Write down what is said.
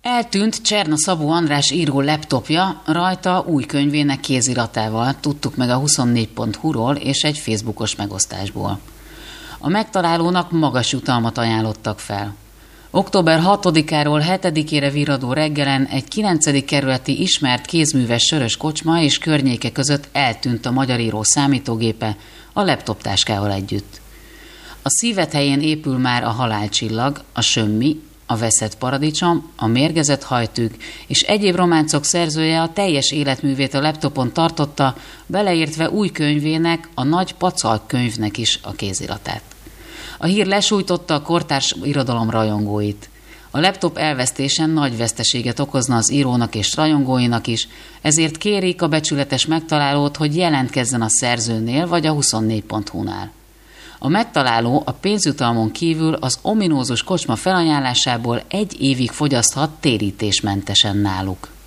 Eltűnt Cserna Szabó András író laptopja, rajta új könyvének kéziratával, tudtuk meg a 24.hu-ról és egy Facebookos megosztásból. A megtalálónak magas jutalmat ajánlottak fel. Október 6-áról 7-ére virradó reggelen egy 9. kerületi ismert kézműves sörös kocsma és környéke között eltűnt a magyar író számítógépe a laptoptáskával együtt. A szíved helyén épül már a halálcsillag, a Sömmi, a Veszett paradicsom, a Mérgezett hajtűk és egyéb románcok szerzője a teljes életművét a laptopon tartotta, beleértve új könyvének, a Nagy Pacalk könyvnek is a kéziratát. A hír lesújtotta a kortárs irodalom rajongóit. A laptop elvesztésen nagy veszteséget okozna az írónak és rajongóinak is, ezért kérik a becsületes megtalálót, hogy jelentkezzen a szerzőnél vagy a 24.hu-nál. A megtaláló a pénzjutalmon kívül az ominózus kocsma felajánlásából 1 évig fogyaszthat térítésmentesen náluk.